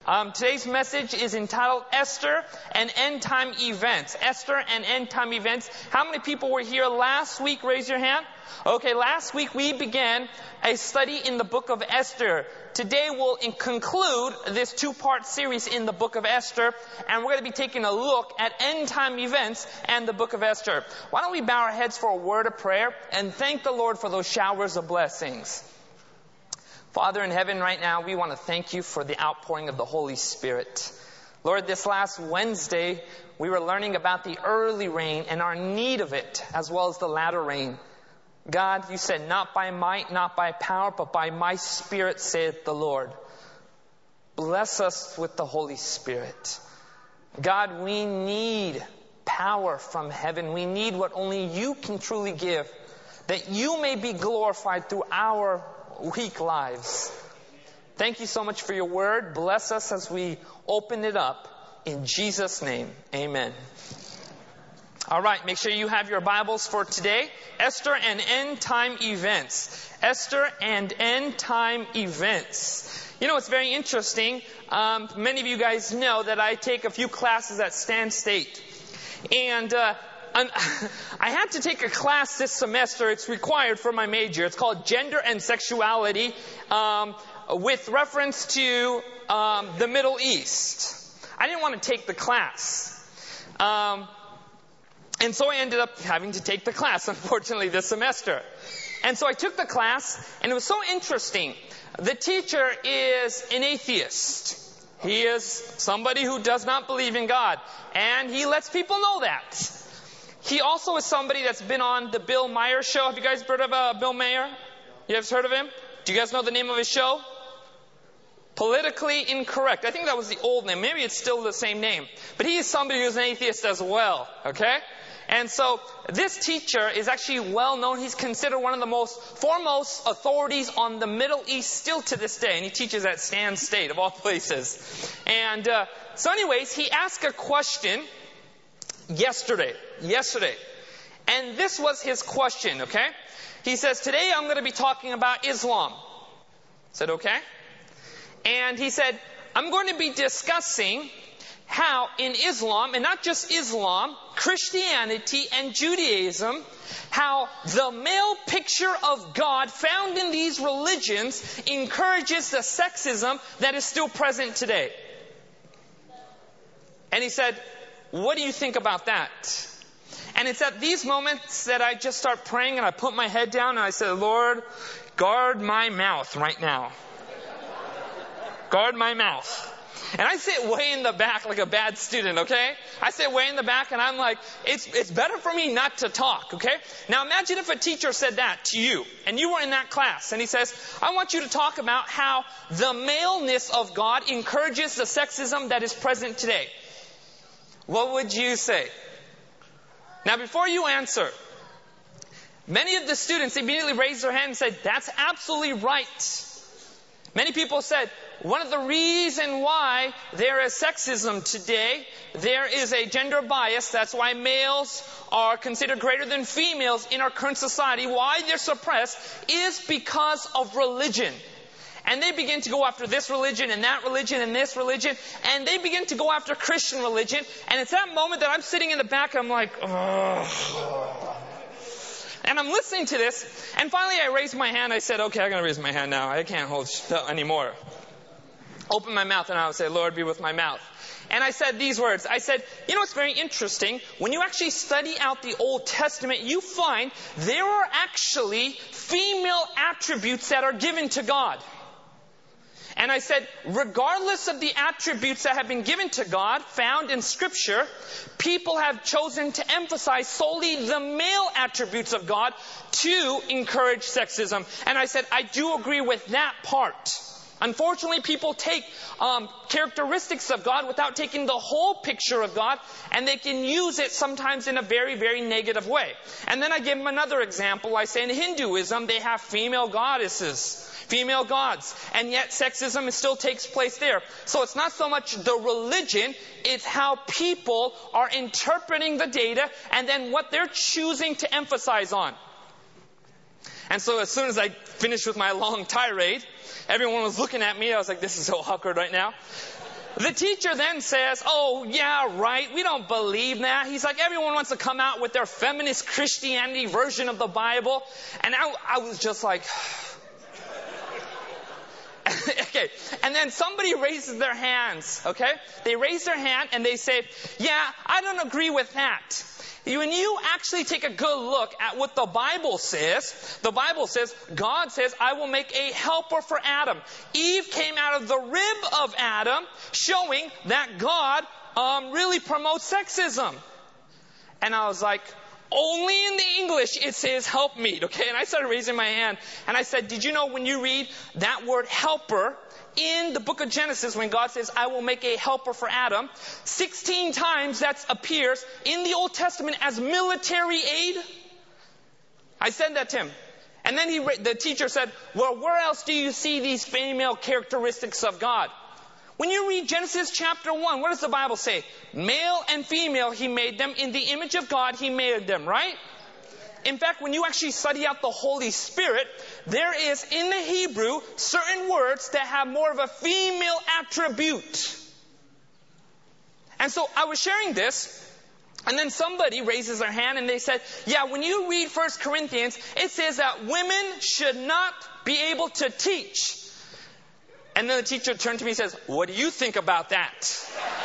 Today's message is entitled Esther and End Time Events. Esther and End Time Events. How many people were here last week? Raise your hand. Okay, last week we began a study in the book of Esther. Today we'll conclude this two-part series in the book of Esther, and we're going to be taking a look at end time events and the book of Esther. Why don't we bow our heads for a word of prayer and thank the Lord for those showers of blessings. Father in heaven, right now, we want to thank you for the outpouring of the Holy Spirit. Lord, this last Wednesday, we were learning about the early rain and our need of it, as well as the latter rain. God, you said, not by might, not by power, but by my Spirit, saith the Lord. Bless us with the Holy Spirit. God, we need power from heaven. We need what only you can truly give, that you may be glorified through our weak lives. Thank you so much for your word. Bless us as we open it up. In Jesus' name, amen. All right, make sure you have your Bibles for today. Esther and End Time Events. Esther and End Time Events. You know, it's very interesting. Many of you guys know that I take a few classes at Stan State. And I had to take a class this semester. It's required for my major. It's called Gender and Sexuality, with reference to the Middle East. I didn't want to take the class. And so I ended up having to take the class, unfortunately, this semester. And so I took the class, and it was so interesting. The teacher is an atheist. He is somebody who does not believe in God. And he lets people know that. He also is somebody that's been on the Bill Maher show. Have you guys heard of Bill Maher? You guys heard of him? Do you guys know the name of his show? Politically Incorrect. I think that was the old name. Maybe it's still the same name. But he is somebody who's an atheist as well. Okay? And so this teacher is actually well known. He's considered one of the most foremost authorities on the Middle East still to this day. And he teaches at Stan State, of all places. And so anyways, he asked a question yesterday. And this was his question, okay? He says, today I'm going to be talking about Islam. I said, okay. And he said, I'm going to be discussing how in Islam, and not just Islam, Christianity and Judaism, how the male picture of God found in these religions encourages the sexism that is still present today. And he said, what do you think about that? And it's at these moments that I just start praying and I put my head down and I say, Lord, guard my mouth right now. Guard my mouth. And I sit way in the back like a bad student, okay? I sit way in the back and I'm like, it's better for me not to talk, okay? Now imagine if a teacher said that to you and you were in that class and he says, I want you to talk about how the maleness of God encourages the sexism that is present today. What would you say? Now before you answer, many of the students immediately raised their hand and said, that's absolutely right. Many people said, one of the reasons why there is sexism today, there is a gender bias. That's why males are considered greater than females in our current society. Why they're suppressed is because of religion. And they begin to go after this religion and that religion and this religion. And they begin to go after Christian religion. And it's that moment that I'm sitting in the back, I'm like, ugh. And I'm listening to this. And finally I raised my hand. I said, okay, I'm going to raise my hand now. I can't hold still anymore. Open my mouth and I would say, Lord, be with my mouth. And I said these words. I said, you know, it's very interesting. When you actually study out the Old Testament, you find there are actually female attributes that are given to God. And I said, regardless of the attributes that have been given to God, found in Scripture, people have chosen to emphasize solely the male attributes of God to encourage sexism. And I said, I do agree with that part. Unfortunately, people take characteristics of God without taking the whole picture of God, and they can use it sometimes in a very, very negative way. And then I give them another example. I say in Hinduism, they have female goddesses, female gods, and yet sexism still takes place there. So it's not so much the religion, it's how people are interpreting the data and then what they're choosing to emphasize on. And so as soon as I finished with my long tirade, everyone was looking at me. I was like, this is so awkward right now. The teacher then says, oh, yeah, right. We don't believe that. He's like, everyone wants to come out with their feminist Christianity version of the Bible. And I was just like, okay. And then somebody raises their hands, okay? They raise their hand and they say, yeah, I don't agree with that. When you actually take a good look at what the Bible says, God says, I will make a helper for Adam. Eve came out of the rib of Adam, showing that God really promotes sexism. And I was like, only in the English it says helpmeet, okay? And I started raising my hand and I said, did you know when you read that word helper in the book of Genesis, when God says, I will make a helper for Adam, 16 times that appears in the Old Testament as military aid? I said that to him. And then the teacher said, well, where else do you see these female characteristics of God? When you read Genesis chapter 1, what does the Bible say? Male and female, He made them. In the image of God, He made them, right? In fact, when you actually study out the Holy Spirit, there is in the Hebrew certain words that have more of a female attribute. And so I was sharing this, and then somebody raises their hand and they said, yeah, when you read 1 Corinthians, it says that women should not be able to teach. And then the teacher turned to me and says, what do you think about that?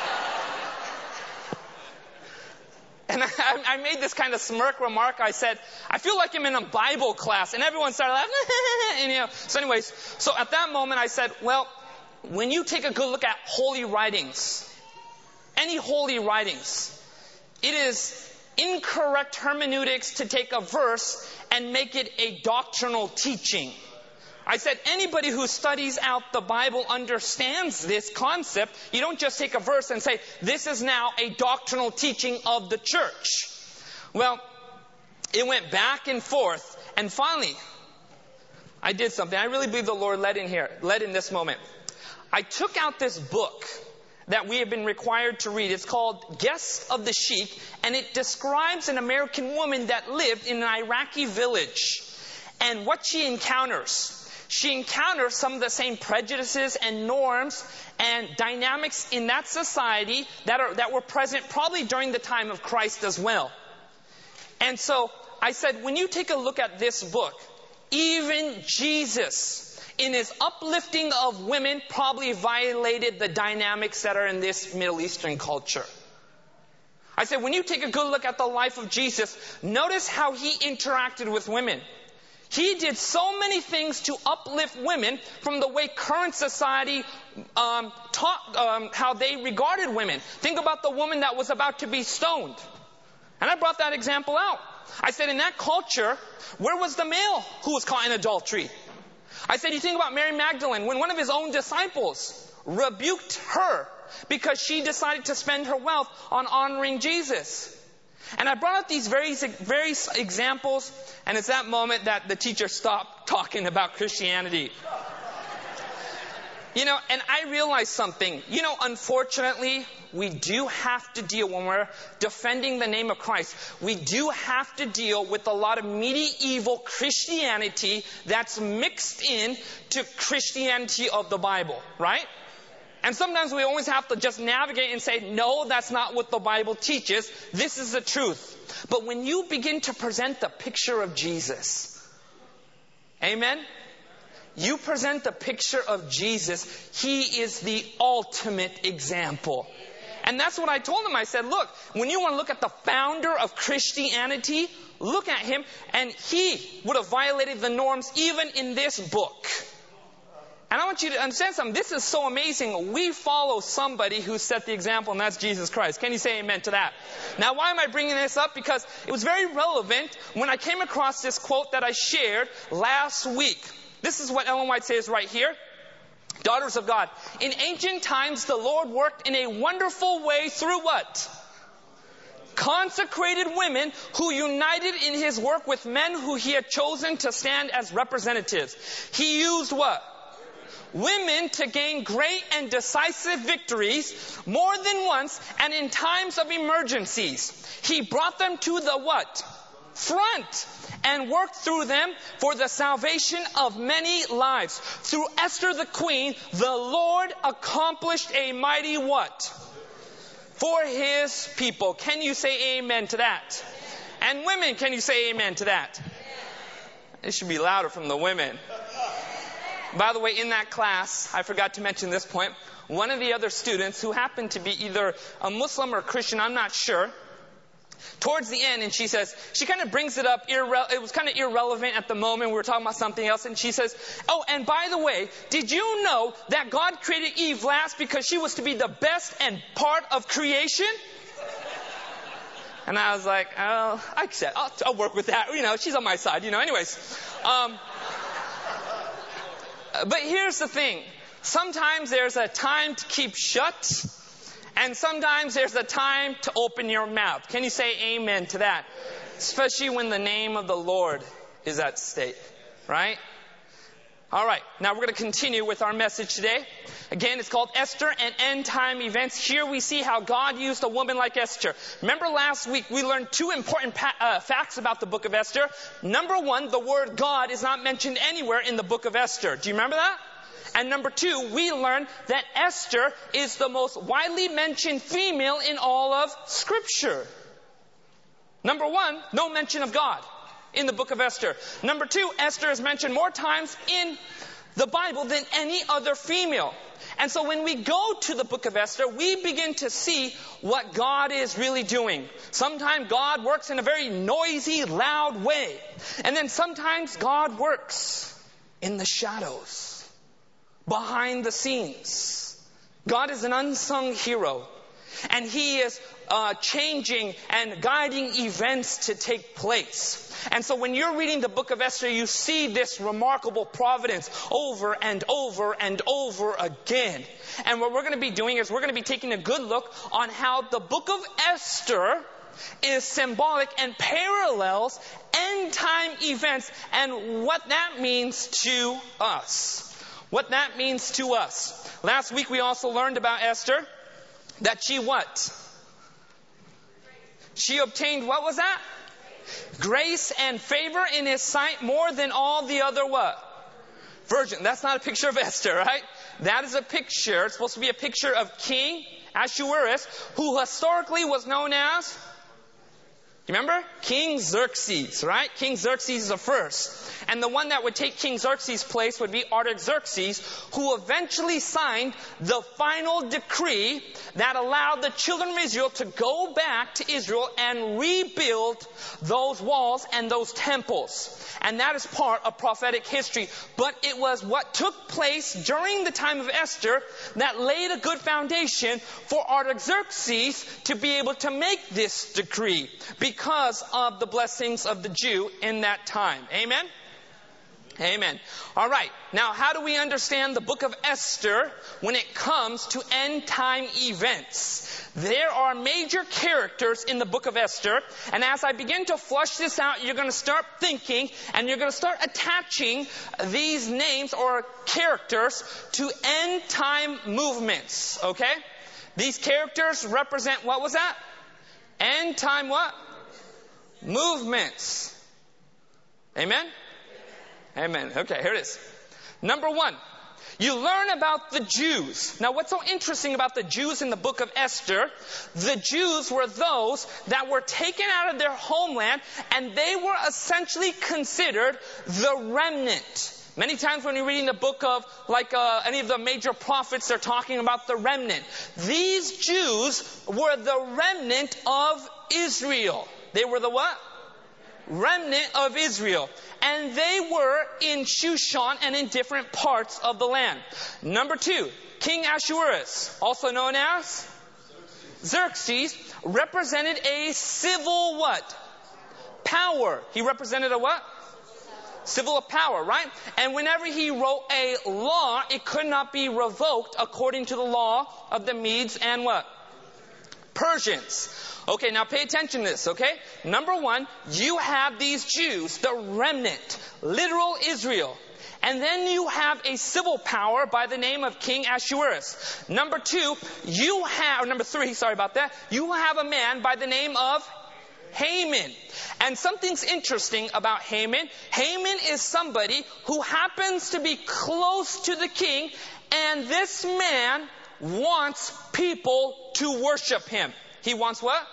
And I made this kind of smirk remark. I said, I feel like I'm in a Bible class. And everyone started laughing. And, so anyways, so at that moment I said, well, when you take a good look at holy writings, any holy writings, it is incorrect hermeneutics to take a verse and make it a doctrinal teaching. I said, anybody who studies out the Bible understands this concept. You don't just take a verse and say, this is now a doctrinal teaching of the church. Well, it went back and forth. And finally, I did something. I really believe the Lord led in this moment. I took out this book that we have been required to read. It's called Guest of the Sheik, and it describes an American woman that lived in an Iraqi village and what she encounters. She encounters some of the same prejudices and norms and dynamics in that society that were present probably during the time of Christ as well. And so I said, when you take a look at this book, even Jesus, in his uplifting of women, probably violated the dynamics that are in this Middle Eastern culture. I said, when you take a good look at the life of Jesus, notice how he interacted with women. He did so many things to uplift women from the way current society taught how they regarded women. Think about the woman that was about to be stoned. And I brought that example out. I said, in that culture, where was the male who was caught in adultery? I said, you think about Mary Magdalene, when one of his own disciples rebuked her because she decided to spend her wealth on honoring Jesus. And I brought up these various examples, and it's that moment that the teacher stopped talking about Christianity. And I realized something. Unfortunately, we do have to deal, when we're defending the name of Christ, we do have to deal with a lot of medieval Christianity that's mixed in to Christianity of the Bible, right? And sometimes we always have to just navigate and say, no, that's not what the Bible teaches. This is the truth. But when you begin to present the picture of Jesus, amen? You present the picture of Jesus. He is the ultimate example. And that's what I told him. I said, look, when you want to look at the founder of Christianity, look at him. And he would have violated the norms even in this book. And I want you to understand something. This is so amazing. We follow somebody who set the example, and that's Jesus Christ. Can you say amen to that? Now, why am I bringing this up? Because it was very relevant when I came across this quote that I shared last week. This is what Ellen White says right here. Daughters of God, in ancient times, the Lord worked in a wonderful way through what? Consecrated women who united in His work with men who He had chosen to stand as representatives. He used what? Women to gain great and decisive victories more than once and in times of emergencies. He brought them to the what? front and worked through them for the salvation of many lives. Through Esther the queen, the Lord accomplished a mighty what? For His people. Can you say amen to that? And women, can you say amen to that? It should be louder from the women. By the way, in that class, I forgot to mention this point, one of the other students who happened to be either a Muslim or a Christian, I'm not sure, towards the end, and she says, she kind of brings it up, it was kind of irrelevant at the moment, we were talking about something else, and she says, oh, and by the way, did you know that God created Eve last because she was to be the best and part of creation? And I was like, oh, I said, I'll work with that, she's on my side, anyways. But here's the thing, sometimes there's a time to keep shut, and sometimes there's a time to open your mouth. Can you say amen to that? Especially when the name of the Lord is at stake, right? All right, now we're going to continue with our message today. Again, it's called Esther and End Time Events. Here we see how God used a woman like Esther. Remember last week we learned two important facts about the book of Esther. Number one, the word God is not mentioned anywhere in the book of Esther. Do you remember that? And number two, we learned that Esther is the most widely mentioned female in all of Scripture. Number one, no mention of God in the book of Esther. Number two, Esther is mentioned more times in the Bible than any other female. And so when we go to the book of Esther, we begin to see what God is really doing. Sometimes God works in a very noisy, loud way. And then sometimes God works in the shadows, behind the scenes. God is an unsung hero. And He is changing and guiding events to take place. And so when you're reading the book of Esther, you see this remarkable providence over and over and over again. And what we're going to be doing is we're going to be taking a good look on how the book of Esther is symbolic and parallels end time events and what that means to us. What that means to us. Last week we also learned about Esther, that she what? She obtained, what was that? Grace and favor in His sight more than all the other what? Virgin. That's not a picture of Esther, right? That is a picture, it's supposed to be a picture of King Ahasuerus, who historically was known as, you remember? King Xerxes, right? King Xerxes is the first. And the one that would take King Xerxes' place would be Artaxerxes, who eventually signed the final decree that allowed the children of Israel to go back to Israel and rebuild those walls and those temples. And that is part of prophetic history. But it was what took place during the time of Esther that laid a good foundation for Artaxerxes to be able to make this decree because of the blessings of the Jew in that time. Amen? Amen. All right. Now, how do we understand the book of Esther when it comes to end time events? There are major characters in the book of Esther. And as I begin to flush this out, you're going to start thinking and you're going to start attaching these names or characters to end time movements. Okay? These characters represent, what was that? End time what? Movements. Amen? Amen. Okay, here it is. Number one, you learn about the Jews. Now, what's so interesting about the Jews in the book of Esther, the Jews were those that were taken out of their homeland, and they were essentially considered the remnant. Many times when you're reading the book of, any of the major prophets, they're talking about the remnant. These Jews were the remnant of Israel. They were the what? Remnant of Israel. And they were in Shushan and in different parts of the land. Number two, King Ahasuerus, also known as Xerxes, represented a civil what? Power. He represented a what? Civil power, right? And whenever he wrote a law, it could not be revoked according to the law of the Medes and what? Persians. Okay, now pay attention to this, okay? Number one, you have these Jews, the remnant, literal Israel. And then you have a civil power by the name of King Ahasuerus. Number three, you have a man by the name of Haman. And something's interesting about Haman. Haman is somebody who happens to be close to the king, and this man wants people to worship him. He wants what?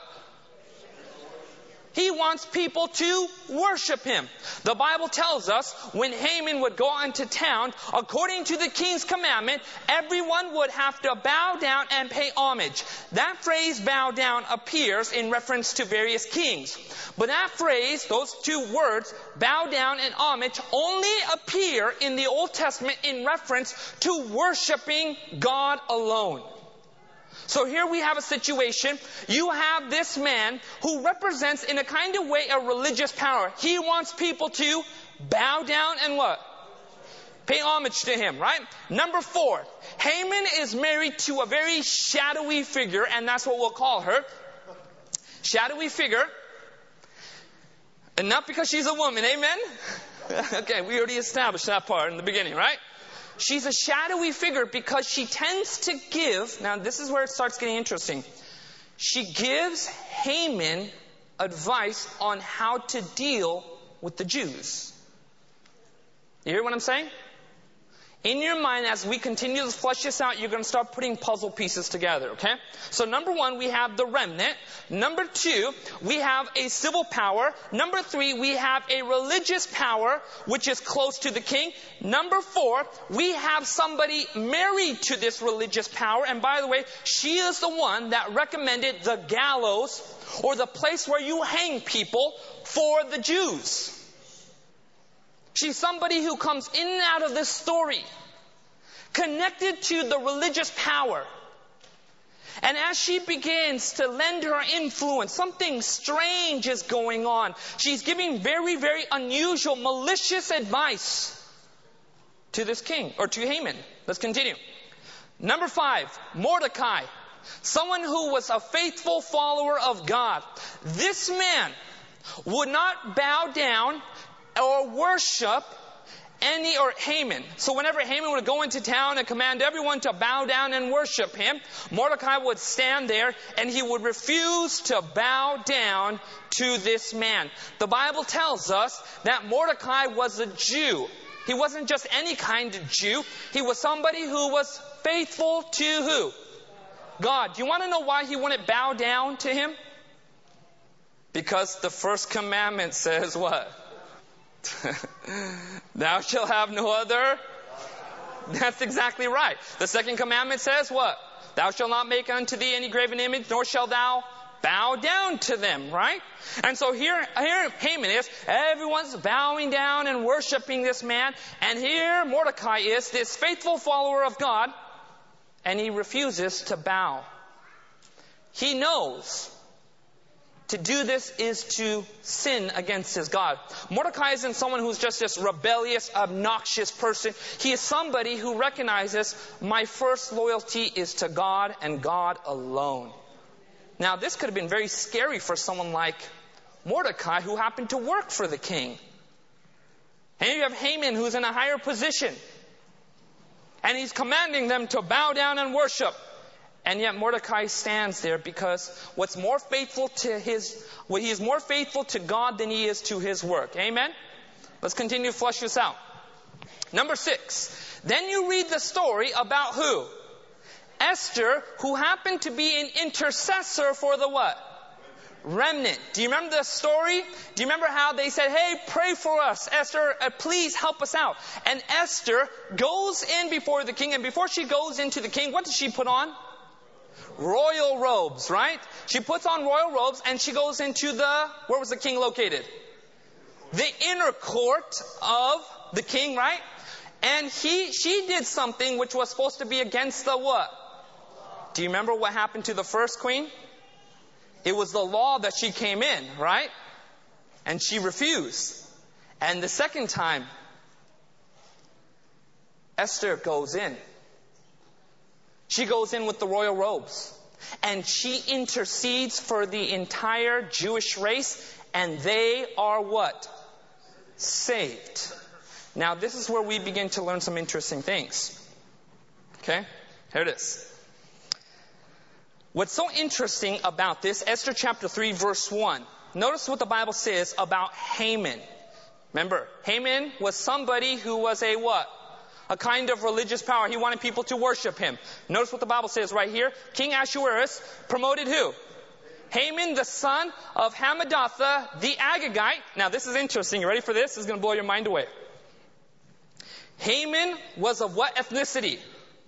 He wants people to worship him. The Bible tells us when Haman would go into town, according to the king's commandment, everyone would have to bow down and pay homage. That phrase bow down appears in reference to various kings. But that phrase, those two words, bow down and homage, only appear in the Old Testament in reference to worshiping God alone. So here we have a situation. You have this man who represents in a kind of way a religious power. He wants people to bow down and what? Pay homage to him, right? Number 4. Haman is married to a very shadowy figure, and that's what we'll call her. Shadowy figure. And not because she's a woman, amen? Okay, we already established that part in the beginning, right? She's a shadowy figure because she tends to give, now this is where it starts getting interesting. She gives Haman advice on how to deal with the Jews. You hear what I'm saying? In your mind, as we continue to flesh this out, you're going to start putting puzzle pieces together, okay? So number 1, we have the remnant. Number 2, we have a civil power. Number 3, we have a religious power, which is close to the king. Number 4, we have somebody married to this religious power. And by the way, she is the one that recommended the gallows, or the place where you hang people, for the Jews. She's somebody who comes in and out of this story, connected to the religious power. And as she begins to lend her influence, something strange is going on. She's giving very, very unusual, malicious advice to this king, or to Haman. Let's continue. Number 5, Mordecai. Someone who was a faithful follower of God. This man would not bow down or worship Haman. So whenever Haman would go into town and command everyone to bow down and worship him, Mordecai would stand there and he would refuse to bow down to this man. The Bible tells us that Mordecai was a Jew. He wasn't just any kind of Jew. He was somebody who was faithful to who? God. Do you want to know why he wouldn't bow down to him? Because the first commandment says what? Thou shalt have no other. That's exactly right. The second commandment says what? Thou shalt not make unto thee any graven image, nor shalt thou bow down to them, right? And so here Haman is, everyone's bowing down and worshiping this man, and here Mordecai is, this faithful follower of God, and he refuses to bow. He knows to do this is to sin against his God. Mordecai isn't someone who's just this rebellious, obnoxious person. He is somebody who recognizes my first loyalty is to God and God alone. Now, this could have been very scary for someone like Mordecai who happened to work for the king. And you have Haman who's in a higher position. And he's commanding them to bow down and worship. And yet Mordecai stands there because he is more faithful to God than he is to his work. Amen? Let's continue to flesh this out. Number 6. Then you read the story about who? Esther, who happened to be an intercessor for the what? Remnant. Do you remember the story? Do you remember how they said, hey, pray for us. Esther, please help us out. And Esther goes in before the king. And before she goes into the king, what does she put on? Royal robes, right? She puts on royal robes and she goes into where was the king located? The inner court of the king, right? And she did something which was supposed to be against the what? Do you remember what happened to the first queen? It was the law that she came in, right? And she refused. And the second time, Esther goes in. She goes in with the royal robes. And she intercedes for the entire Jewish race. And they are what? Saved. Now, this is where we begin to learn some interesting things. Okay? Here it is. What's so interesting about this, Esther chapter 3, verse 1. notice what the Bible says about Haman. Remember, Haman was somebody who was a what? A kind of religious power. He wanted people to worship him. Notice what the Bible says right here. King Ahasuerus promoted who? Haman, the son of Hammedatha, the Agagite. Now this is interesting. You ready for this? This is going to blow your mind away. Haman was of what ethnicity?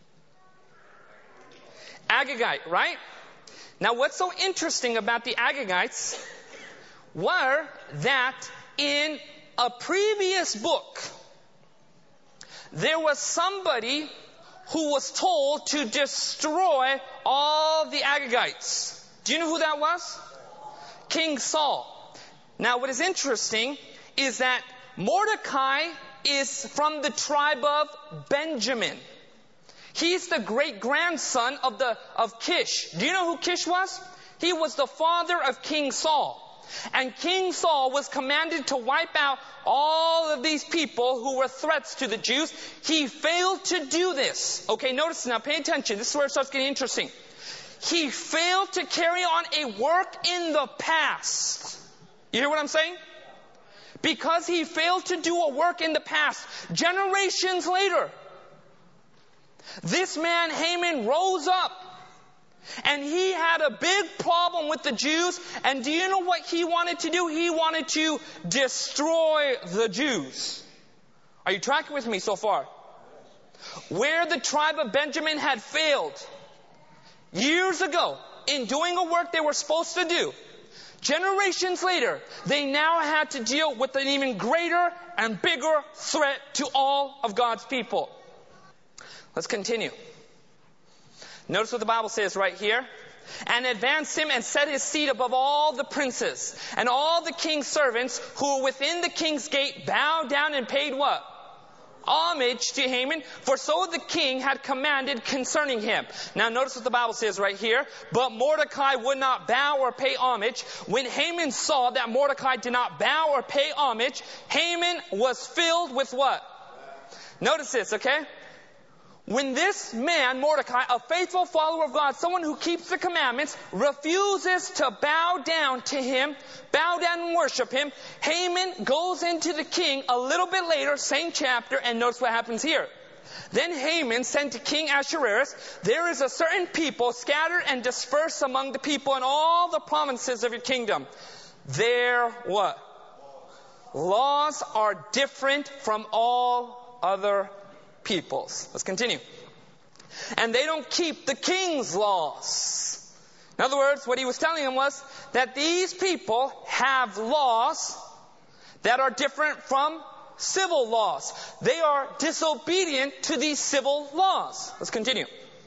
Agagite, right? Now what's so interesting about the Agagites were that in a previous book, there was somebody who was told to destroy all the Agagites. Do you know who that was? King Saul. Now what is interesting is that Mordecai is from the tribe of Benjamin. He's the great-grandson of Kish. Do you know who Kish was? He was the father of King Saul. And King Saul was commanded to wipe out all of these people who were threats to the Jews. He failed to do this. Okay, notice now, pay attention. This is where it starts getting interesting. He failed to carry on a work in the past. You hear what I'm saying? Because he failed to do a work in the past, generations later, this man Haman rose up. And he had a big problem with the Jews. And do you know what he wanted to do? He wanted to destroy the Jews. Are you tracking with me so far? Where the tribe of Benjamin had failed years ago in doing a work they were supposed to do, generations later, they now had to deal with an even greater and bigger threat to all of God's people. Let's continue. Notice what the Bible says right here. And advanced him and set his seat above all the princes. And all the king's servants who were within the king's gate bowed down and paid what? Homage to Haman. For so the king had commanded concerning him. Now notice what the Bible says right here. But Mordecai would not bow or pay homage. When Haman saw that Mordecai did not bow or pay homage, Haman was filled with what? Notice this, okay? When this man, Mordecai, a faithful follower of God, someone who keeps the commandments, refuses to bow down to him, bow down and worship him, Haman goes into the king a little bit later, same chapter, and notice what happens here. Then Haman sent to King Ahasuerus, there is a certain people scattered and dispersed among the people in all the provinces of your kingdom. Their what? Laws are different from all other peoples. Let's continue. And they don't keep the king's laws. In other words, what he was telling them was that these people have laws that are different from civil laws. They are disobedient to these civil laws. Let's continue.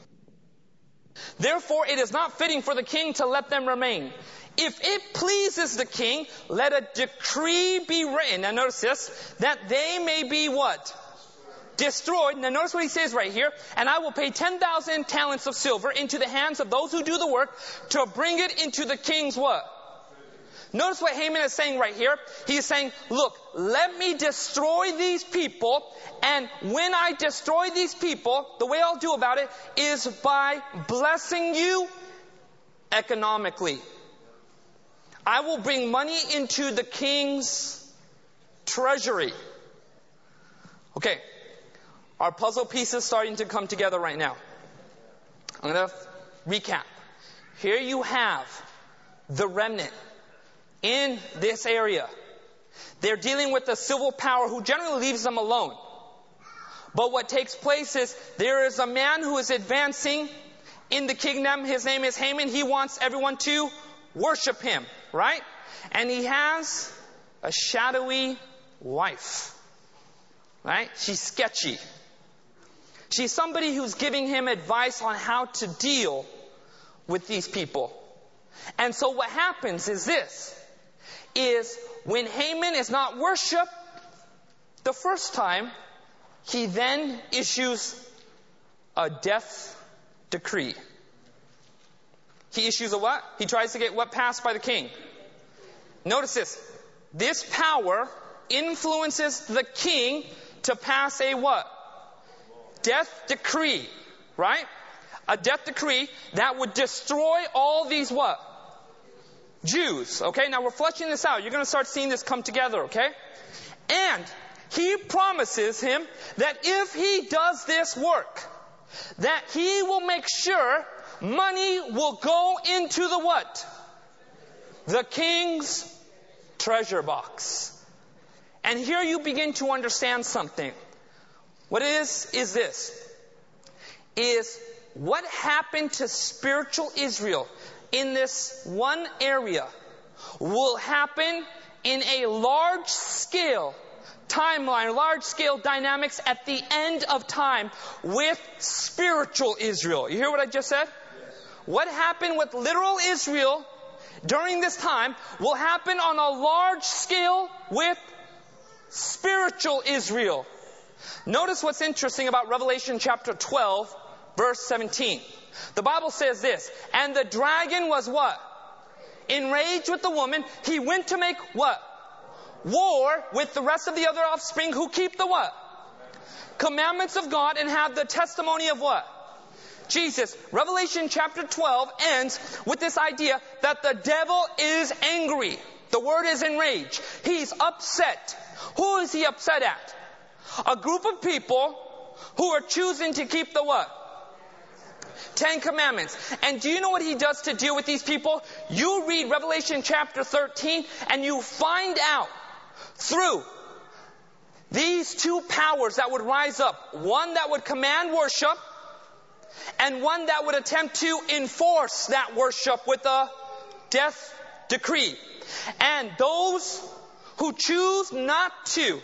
Therefore, it is not fitting for the king to let them remain. If it pleases the king, let a decree be written. Now notice this, that they may be what? Destroyed. Now notice what he says right here. And I will pay 10,000 talents of silver into the hands of those who do the work to bring it into the king's what? Notice what Haman is saying right here. He is saying, look, let me destroy these people. And when I destroy these people, the way I'll do about it is by blessing you economically. I will bring money into the king's treasury. Okay. Our puzzle pieces starting to come together right now. I'm going to recap. Here you have the remnant in this area. They're dealing with the civil power who generally leaves them alone. But what takes place is there is a man who is advancing in the kingdom. His name is Haman. He wants everyone to worship him, right? And he has a shadowy wife, right? She's sketchy. She's somebody who's giving him advice on how to deal with these people. And so what happens is this, is when Haman is not worshipped the first time, he then issues a death decree. He issues a what? He tries to get what passed by the king. Notice this. This power influences the king to pass a what? Death decree, right? A death decree that would destroy all these what? Jews. Okay, now we're fleshing this out. You're going to start seeing this come together, okay? And he promises him that if he does this work, that he will make sure money will go into the what? The king's treasure box. And here you begin to understand something. What it is this. Is what happened to spiritual Israel in this one area will happen in a large scale timeline, large scale dynamics at the end of time with spiritual Israel. You hear what I just said? What happened with literal Israel during this time will happen on a large scale with spiritual Israel. Notice what's interesting about Revelation chapter 12, verse 17. The Bible says this, and the dragon was what? Enraged with the woman. He went to make what? War with the rest of the other offspring who keep the what? Commandments of God and have the testimony of what? Jesus. Revelation chapter 12 ends with this idea that the devil is angry. The word is enraged. He's upset. Who is he upset at? A group of people who are choosing to keep the what? 10 Commandments. And do you know what he does to deal with these people? You read Revelation chapter 13 and you find out through these two powers that would rise up. One that would command worship and one that would attempt to enforce that worship with a death decree. And those who choose not to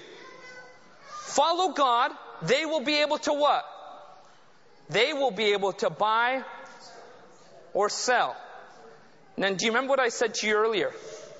follow God, they will be able to what? They will be able to buy or sell. And then do you remember what I said to you earlier?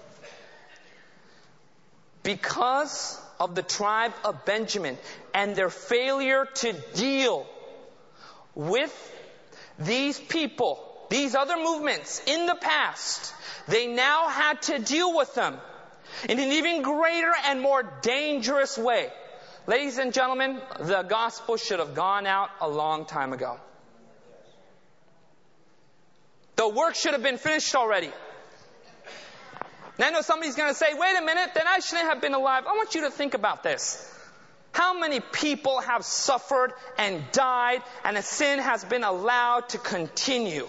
Because of the tribe of Benjamin and their failure to deal with these people, these other movements in the past, they now had to deal with them in an even greater and more dangerous way. Ladies and gentlemen, the gospel should have gone out a long time ago. The work should have been finished already. Now I know somebody's going to say, wait a minute, then I shouldn't have been alive. I want you to think about this. How many people have suffered and died and a sin has been allowed to continue?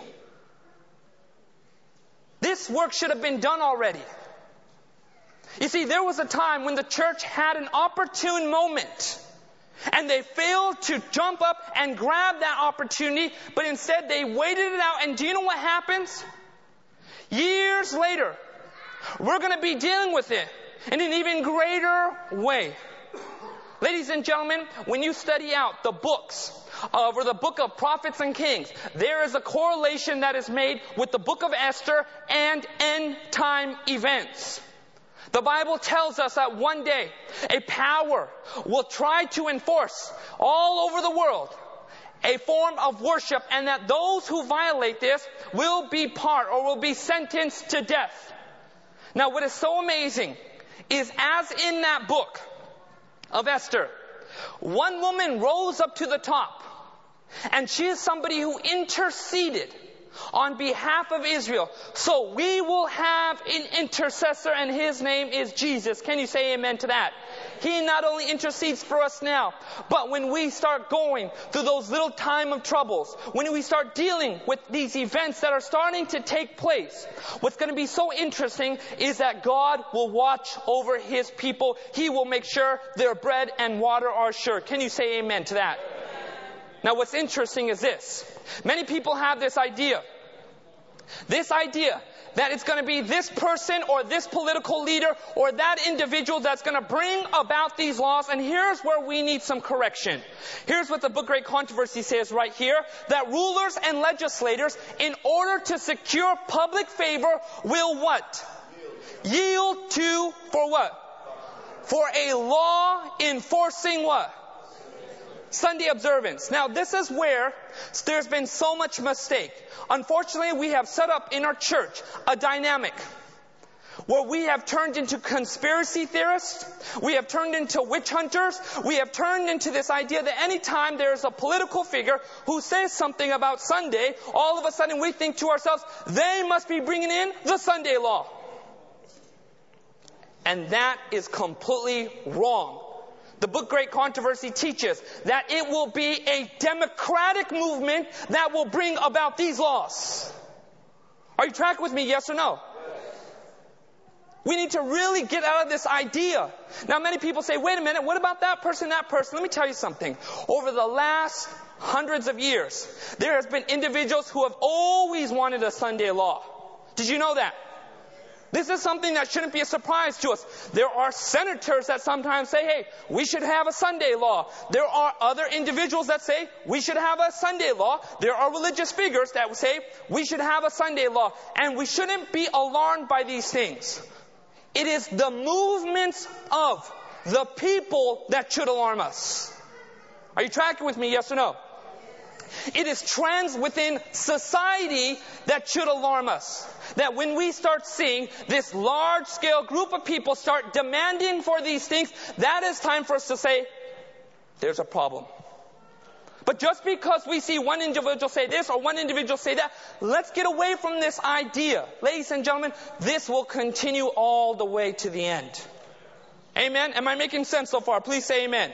This work should have been done already. You see, there was a time when the church had an opportune moment and they failed to jump up and grab that opportunity, but instead they waited it out. And do you know what happens? Years later, we're going to be dealing with it in an even greater way. Ladies and gentlemen, when you study out the books or the book of prophets and kings, there is a correlation that is made with the book of Esther and end time events. The Bible tells us that one day a power will try to enforce all over the world a form of worship, and that those who violate this will be part or will be sentenced to death. Now what is so amazing is, as in that book of Esther, one woman rose up to the top, and she is somebody who interceded on behalf of Israel. So we will have an intercessor, and his name is Jesus. Can you say amen to that? He not only intercedes for us now, but when we start going through those little time of troubles, when we start dealing with these events that are starting to take place, what's going to be so interesting is that God will watch over his people. He will make sure their bread and water are assured. Can you say amen to that? Now what's interesting is this. Many people have this idea that it's going to be this person or this political leader or that individual that's going to bring about these laws. And here's where we need some correction. Here's what the book Great Controversy says right here, that rulers and legislators, in order to secure public favor, will what? Yield to, for what? For a law enforcing what? Sunday observance. Now this is where there's been so much mistake. Unfortunately, we have set up in our church a dynamic where we have turned into conspiracy theorists, we have turned into witch hunters, we have turned into this idea that anytime there's a political figure who says something about Sunday, all of a sudden we think to ourselves, they must be bringing in the Sunday law. And that is completely wrong. The book Great Controversy teaches that it will be a democratic movement that will bring about these laws. Are you tracking with me, yes or no? We need to really get out of this idea. Now, many people say, wait a minute, what about that person, that person? Let me tell you something. Over the last hundreds of years, there has been individuals who have always wanted a Sunday law. Did you know that? This is something that shouldn't be a surprise to us. There are senators that sometimes say, hey, we should have a Sunday law. There are other individuals that say, we should have a Sunday law. There are religious figures that say, we should have a Sunday law. And we shouldn't be alarmed by these things. It is the movements of the people that should alarm us. Are you tracking with me, yes or no? It is trends within society that should alarm us. That when we start seeing this large-scale group of people start demanding for these things, that is time for us to say, there's a problem. But just because we see one individual say this or one individual say that, let's get away from this idea. Ladies and gentlemen, this will continue all the way to the end. Amen? Am I making sense so far? Please say amen.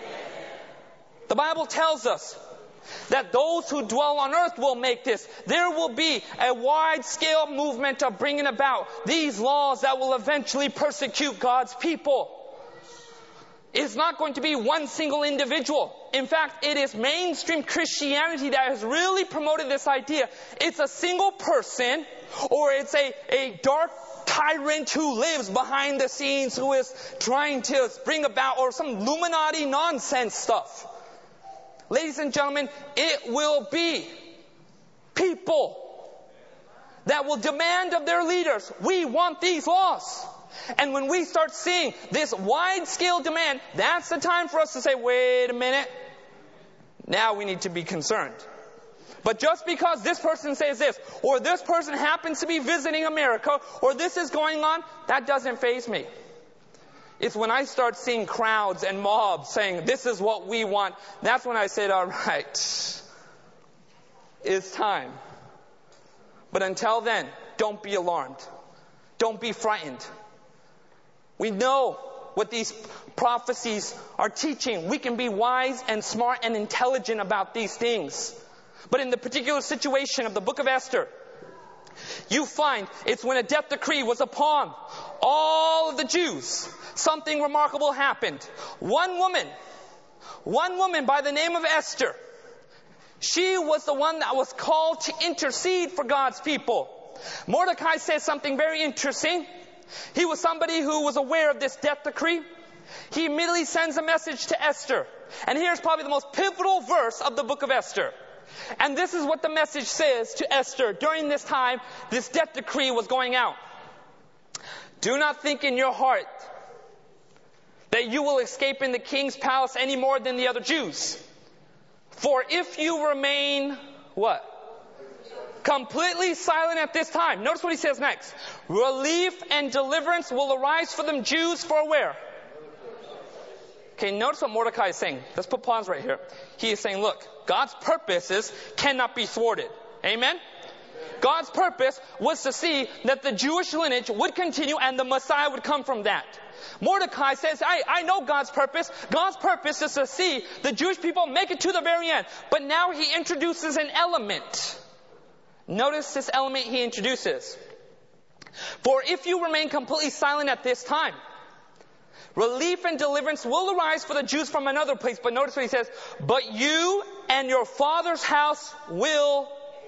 The Bible tells us that those who dwell on earth will make this. There will be a wide-scale movement of bringing about these laws that will eventually persecute God's people. It's not going to be one single individual. In fact, it is mainstream Christianity that has really promoted this idea. It's a single person, or it's a dark tyrant who lives behind the scenes, who is trying to bring about, or some Illuminati nonsense stuff. Ladies and gentlemen, it will be people that will demand of their leaders, we want these laws. And when we start seeing this wide-scale demand, that's the time for us to say, wait a minute, now we need to be concerned. But just because this person says this, or this person happens to be visiting America, or this is going on, that doesn't faze me. It's when I start seeing crowds and mobs saying, this is what we want, that's when I say, all right, it's time. But until then, don't be alarmed. Don't be frightened. We know what these prophecies are teaching. We can be wise and smart and intelligent about these things. But in the particular situation of the book of Esther, you find it's when a death decree was upon all of the Jews. Something remarkable happened. One woman by the name of Esther, she was the one that was called to intercede for God's people. Mordecai says something very interesting. He was somebody who was aware of this death decree. He immediately sends a message to Esther. And here's probably the most pivotal verse of the book of Esther. And this is what the message says to Esther during this time this death decree was going out. Do not think in your heart that you will escape in the king's palace any more than the other Jews. For if you remain, what? Completely silent at this time. Notice what he says next. Relief and deliverance will arise for them Jews for where? Okay, notice what Mordecai is saying. Let's put pause right here. He is saying, look, God's purposes cannot be thwarted. Amen? God's purpose was to see that the Jewish lineage would continue and the Messiah would come from that. Mordecai says, I know God's purpose. God's purpose is to see the Jewish people make it to the very end. But now he introduces an element. Notice this element he introduces. For if you remain completely silent at this time, relief and deliverance will arise for the Jews from another place. But notice what he says. But you and your father's house will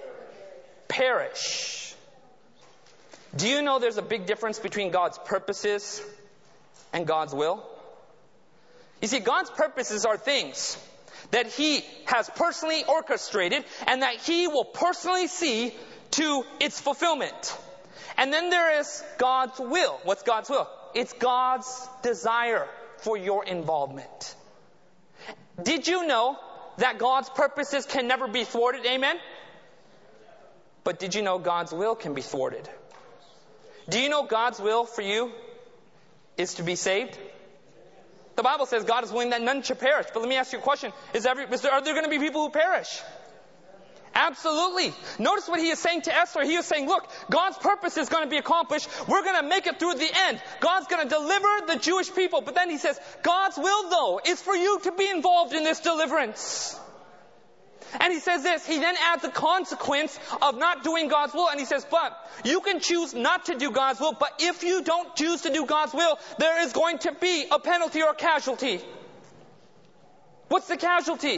perish. Do you know there's a big difference between God's purposes and God's will? You see, God's purposes are things that he has personally orchestrated and that he will personally see to its fulfillment. And then there is God's will. What's God's will? It's God's desire for your involvement. Did you know that God's purposes can never be thwarted? Amen? But did you know God's will can be thwarted? Do you know God's will for you is to be saved? The Bible says God is willing that none should perish. But let me ask you a question. Are there going to be people who perish? Absolutely. Notice what he is saying to Esther. He is saying, look, God's purpose is going to be accomplished. We're going to make it through the end. God's going to deliver the Jewish people. But then he says, God's will, though, is for you to be involved in this deliverance. And he says this. He then adds the consequence of not doing God's will. And he says, but you can choose not to do God's will. But if you don't choose to do God's will, there is going to be a penalty or a casualty. What's the casualty?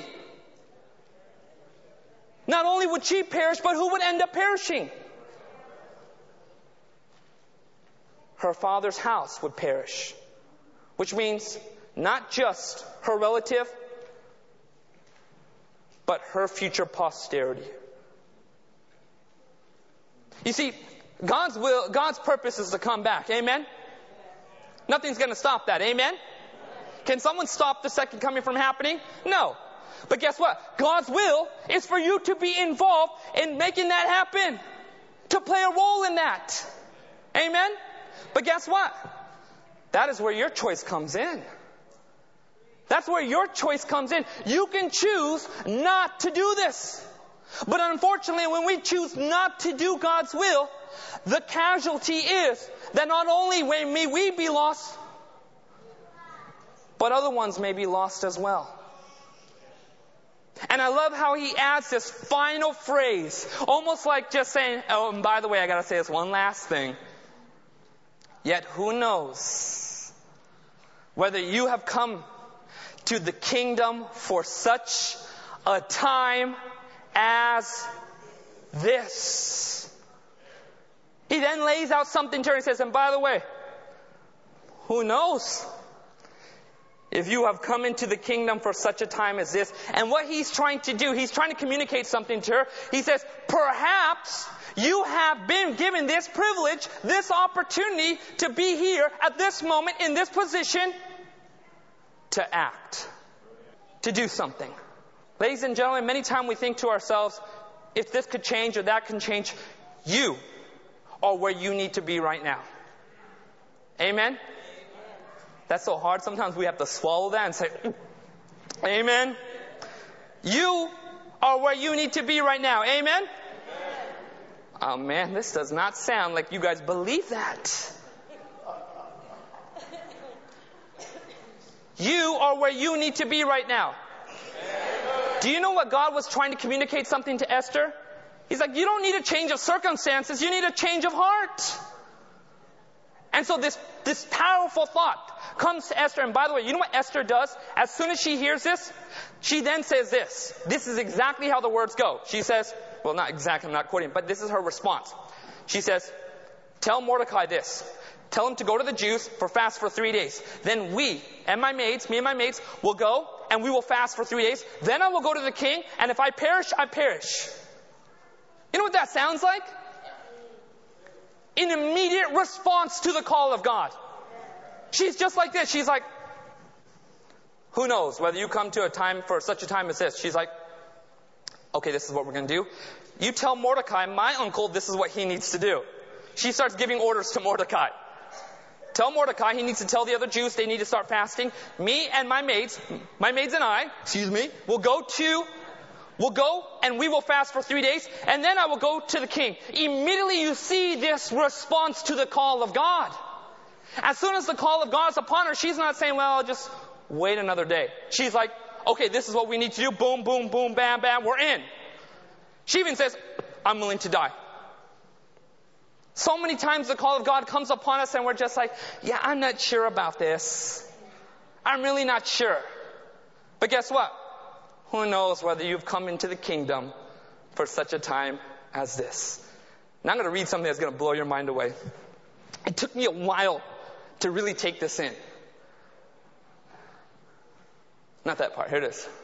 Not only would she perish, but who would end up perishing? Her father's house would perish. Which means not just her relative, but her future posterity. You see, God's will, God's purpose is to come back. Amen? Nothing's going to stop that. Amen? Can someone stop the second coming from happening? No. But guess what? God's will is for you to be involved in making that happen. To play a role in that. Amen? But guess what? That is where your choice comes in. That's where your choice comes in. You can choose not to do this. But unfortunately, when we choose not to do God's will, the casualty is that not only may we be lost, but other ones may be lost as well. And I love how he adds this final phrase, almost like just saying, oh, and by the way, I got to say this one last thing. Yet who knows whether you have come to the kingdom for such a time as this. He then lays out something to her and says, and by the way, who knows if you have come into the kingdom for such a time as this. And what he's trying to do, he's trying to communicate something to her. He says, perhaps you have been given this privilege, this opportunity to be here at this moment in this position to act, to do something. Ladies and gentlemen, many times we think to ourselves, if this could change or that can change, you are where you need to be right now. Amen? That's so hard. Sometimes we have to swallow that and say, amen. You are where you need to be right now. Amen? Oh man, this does not sound like you guys believe that. You are where you need to be right now. Do you know what God was trying to communicate something to Esther? He's like, you don't need a change of circumstances. You need a change of heart. And so this powerful thought comes to Esther. And by the way, you know what Esther does? As soon as she hears this, she then says this. This is exactly how the words go. She says, well, not exactly, I'm not quoting, but this is her response. She says, tell Mordecai this. Tell him to go to the Jews for fast for 3 days. Then me and my maids, will go and we will fast for 3 days. Then I will go to the king, and if I perish, I perish. You know what that sounds like? An immediate response to the call of God. She's just like this. She's like, who knows whether you come to a time for such a time as this. She's like, okay, this is what we're going to do. You tell Mordecai, my uncle, this is what he needs to do. She starts giving orders to Mordecai. Tell Mordecai he needs to tell the other Jews they need to start fasting. Me and my maids and I, we'll go and we will fast for 3 days, and then I will go to the king. Immediately you see this response to the call of God. As soon as the call of God is upon her, she's not saying, well, I'll just wait another day. She's like, okay, this is what we need to do. Boom, boom, boom, bam, bam, we're in. She even says, I'm willing to die. So many times the call of God comes upon us and we're just like, yeah, I'm not sure about this. I'm really not sure. But guess what? Who knows whether you've come into the kingdom for such a time as this. Now I'm going to read something that's going to blow your mind away. It took me a while to really take this in. Not that part. Here it is.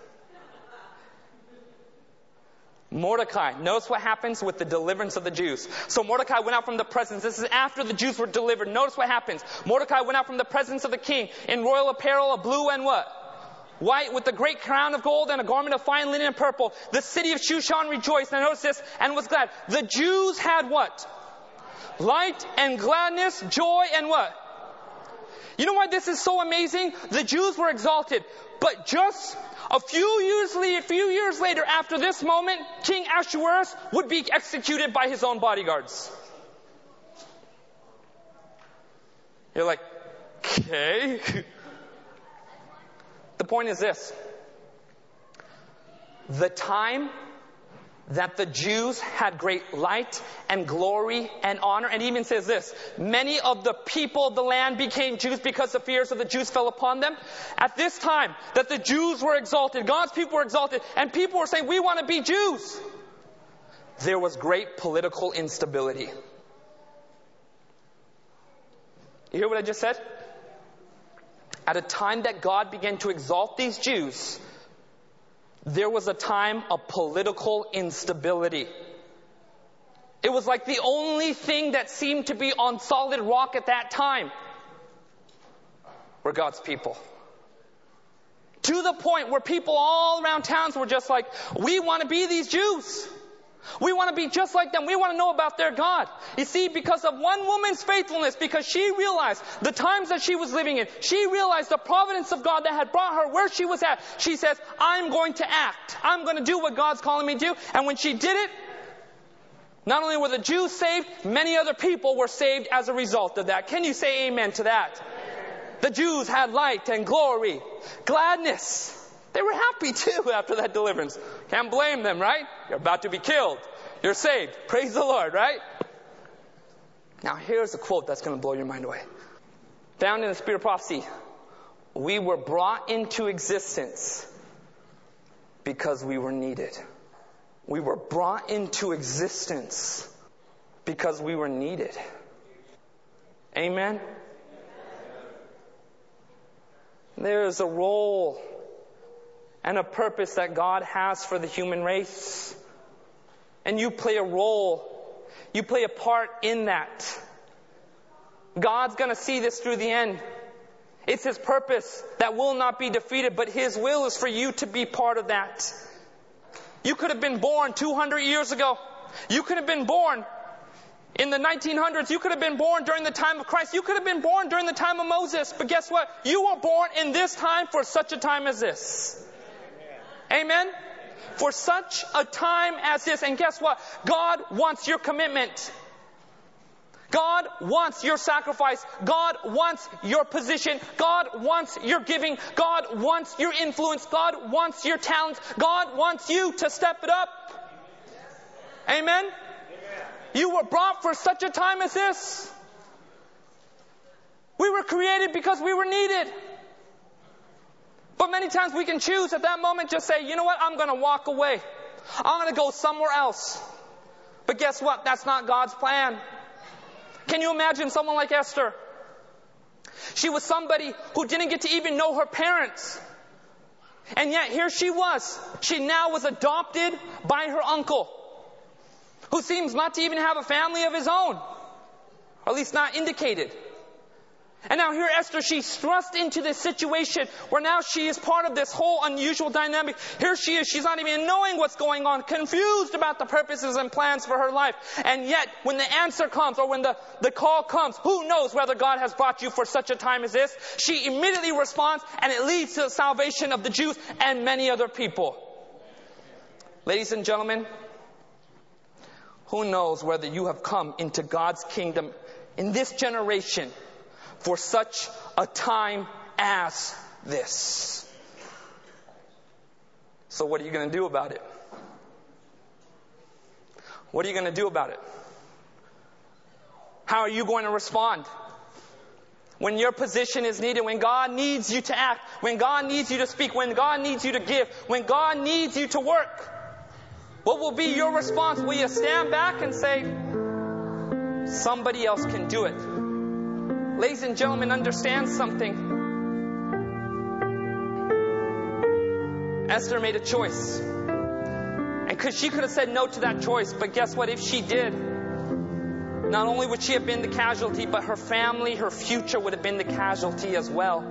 Mordecai. Notice what happens with the deliverance of the Jews. So Mordecai went out from the presence. This is after the Jews were delivered. Notice what happens. Mordecai went out from the presence of the king in royal apparel of blue and what? White, with a great crown of gold and a garment of fine linen and purple. The city of Shushan rejoiced. Now notice this, and was glad. The Jews had what? Light and gladness, joy and what? You know why this is so amazing? The Jews were exalted. But just a few years later, after this moment, King Ahasuerus would be executed by his own bodyguards. You're like, okay. The point is this. The time that the Jews had great light and glory and honor, and even says this, many of the people of the land became Jews because the fears of the Jews fell upon them. At this time that the Jews were exalted, God's people were exalted, and people were saying, we want to be Jews. There was great political instability. You hear what I just said? At a time that God began to exalt these Jews, there was a time of political instability. It was like the only thing that seemed to be on solid rock at that time were God's people. To the point where people all around towns were just like, we want to be these Jews. We want to be just like them. We want to know about their God. You see, because of one woman's faithfulness, because she realized the times that she was living in, she realized the providence of God that had brought her where she was at. She says, I'm going to act. I'm going to do what God's calling me to do. And when she did it, not only were the Jews saved, many other people were saved as a result of that. Can you say amen to that? The Jews had light and glory, gladness. They were happy too after that deliverance. Can't blame them, right? You're about to be killed. You're saved. Praise the Lord, right? Now here's a quote that's going to blow your mind away. Found in the Spirit of Prophecy. We were brought into existence because we were needed. We were brought into existence because we were needed. Amen? There is a role and a purpose that God has for the human race. And you play a role. You play a part in that. God's going to see this through the end. It's His purpose that will not be defeated, but His will is for you to be part of that. You could have been born 200 years ago. You could have been born in the 1900s. You could have been born during the time of Christ. You could have been born during the time of Moses. But guess what? You were born in this time for such a time as this. Amen? For such a time as this. And guess what? God wants your commitment. God wants your sacrifice. God wants your position. God wants your giving. God wants your influence. God wants your talents. God wants you to step it up. Amen? You were brought for such a time as this. We were created because we were needed. But many times we can choose at that moment just say, you know what, I'm going to walk away. I'm going to go somewhere else. But guess what? That's not God's plan. Can you imagine someone like Esther? She was somebody who didn't get to even know her parents. And yet here she was. She now was adopted by her uncle, who seems not to even have a family of his own. Or at least not indicated. And now here Esther, she's thrust into this situation where now she is part of this whole unusual dynamic. Here she is, she's not even knowing what's going on, confused about the purposes and plans for her life. And yet, when the answer comes, or when the call comes, who knows whether God has brought you for such a time as this? She immediately responds, and it leads to the salvation of the Jews and many other people. Ladies and gentlemen, who knows whether you have come into God's kingdom in this generation for such a time as this. So what are you going to do about it? What are you going to do about it? How are you going to respond? When your position is needed, when God needs you to act, when God needs you to speak, when God needs you to give, when God needs you to work, what will be your response? Will you stand back and say, somebody else can do it? Ladies and gentlemen, understand something. Esther made a choice. And she could have said no to that choice, but guess what? If she did, not only would she have been the casualty, but her family, her future would have been the casualty as well.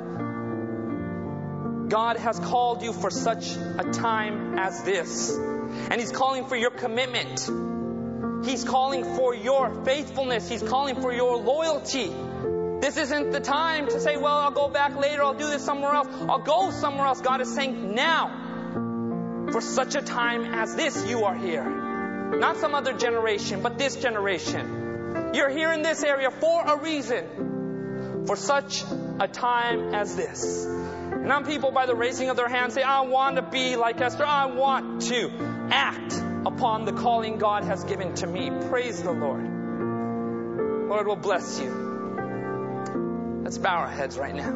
God has called you for such a time as this. And He's calling for your commitment. He's calling for your faithfulness. He's calling for your loyalty. This isn't the time to say, well, I'll go back later. I'll do this somewhere else. I'll go somewhere else. God is saying now, for such a time as this, you are here. Not some other generation, but this generation. You're here in this area for a reason. For such a time as this. And some people, by the raising of their hands, say, I want to be like Esther. I want to act upon the calling God has given to me. Praise the Lord. Lord will bless you. Let's bow our heads right now.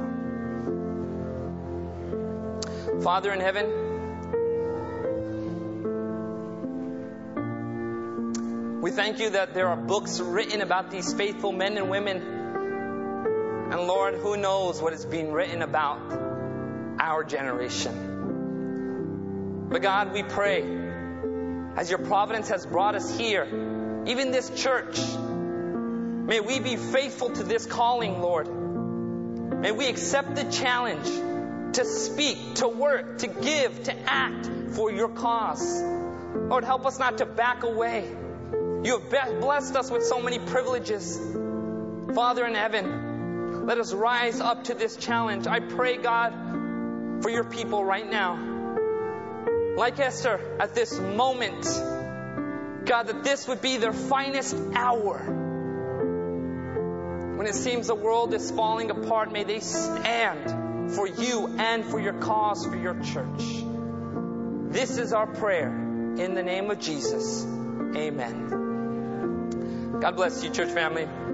Father in heaven, we thank you that there are books written about these faithful men and women. And Lord, who knows what is being written about our generation. But God, we pray, as your providence has brought us here, even this church, may we be faithful to this calling, Lord. May we accept the challenge to speak, to work, to give, to act for your cause. Lord, help us not to back away. You have blessed us with so many privileges. Father in heaven, let us rise up to this challenge. I pray, God, for your people right now. Like Esther, at this moment, God, that this would be their finest hour. When it seems the world is falling apart, may they stand for you and for your cause, for your church. This is our prayer. In the name of Jesus, amen. God bless you, church family.